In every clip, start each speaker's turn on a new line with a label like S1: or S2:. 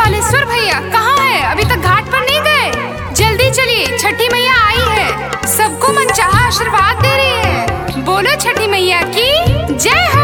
S1: बालेश्वर भैया कहाँ है? अभी तक घाट पर नहीं गए। जल्दी चलिए, छठी मैया आई है, सबको मनचाहा आशीर्वाद दे रही है। बोलो छठी मैया की जय हो।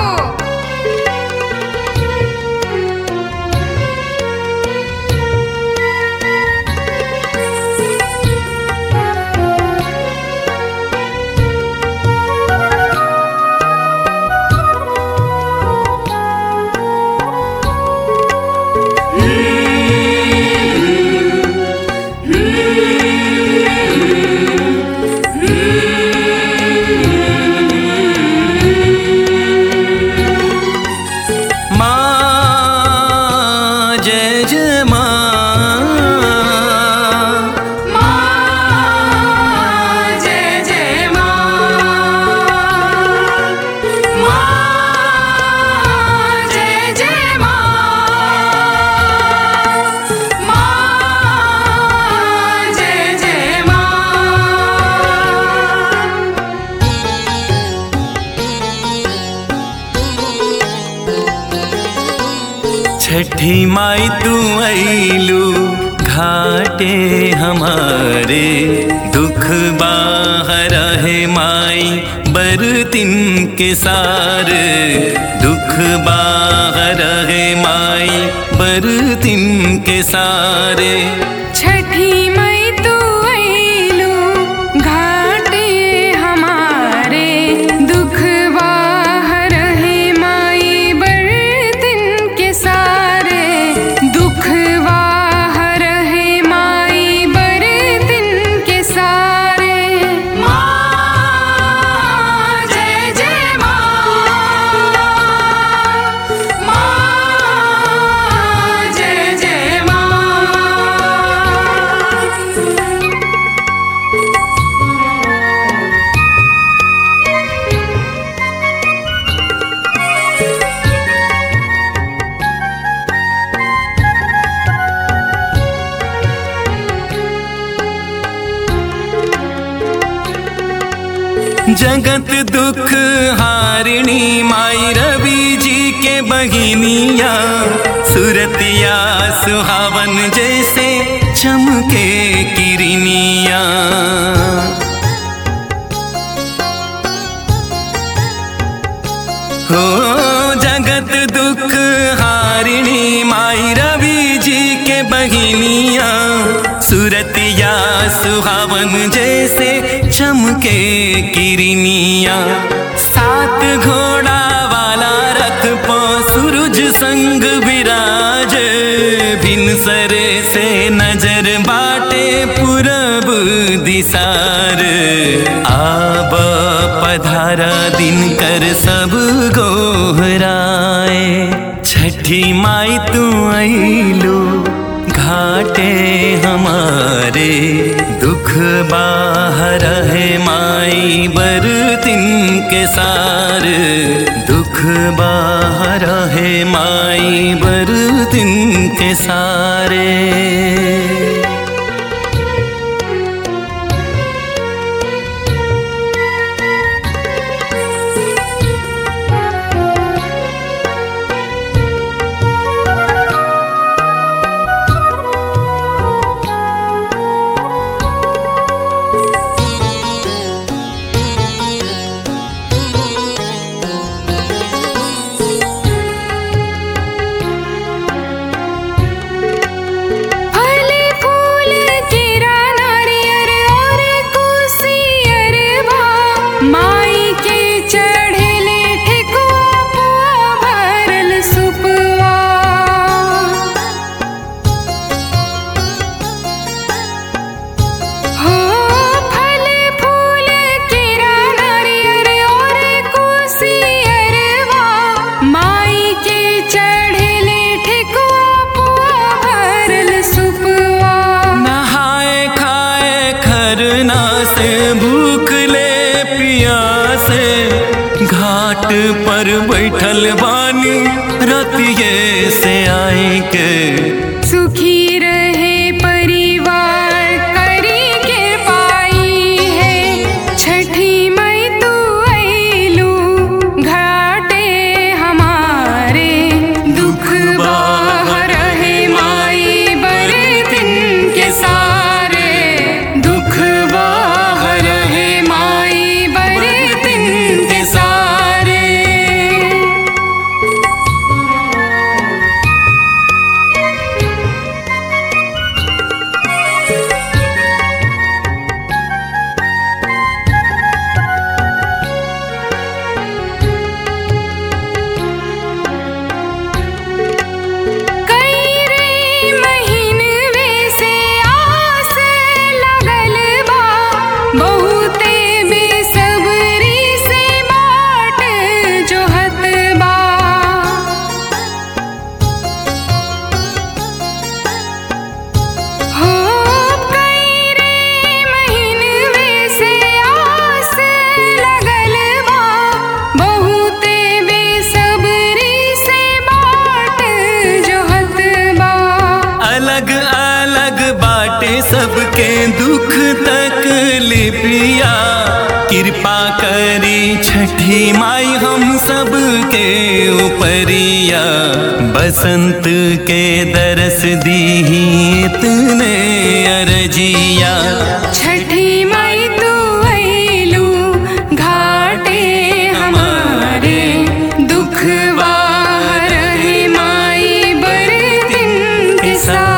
S2: छठी माई तू अइलू घाटे हमारे, दुख बाहर है माई बरतिन के सारे। दुख बाहर है माई बरतिन के सारे।
S1: छठी माई तू अइलू घाटे हमारे, दुख बाहर है माई बरतिन के सारे। दुख बाहर है माई बरतिन के सारे। माँ जय जय माँ, माँ जय जय माँ।
S2: जगत दुख हारिणी माई रवि जी के बहिनिया, सुरतिया सुहावन जैसे चमके किरनिया। हो जगत दुख हारिणी माई रवि जी के बहिनिया, सुरतिया सुहावन जैसे चमके किरनिया। सात घोड़ा वाला रथ पो सूरज संग विराज, भिनसरे से नजर बाटे पूरब दिसार। आब पधारा दिन कर सब गोहराए, छठी माई तू अइलू घाटे हमारे। दुख बाहर है माई बरतिन के सारे। दुख बाहर है माई बरतिन के सारे। घाट पर बैठल बानी रतिये से आई के।
S1: सुखी रहे परिवार करी के पाई है, छठी मई तू अइलू घाटे हमारे। दुख बाहर है माँ
S2: के दुख तकलीफिया कृपा करी छठी माई हम सब के उपरिया। बसंत के दरस दीही इतने अरजिया।
S1: छठी माई तू अइलू घाटे हमारे दुखवा रहे माई बड़े दिन के साथ।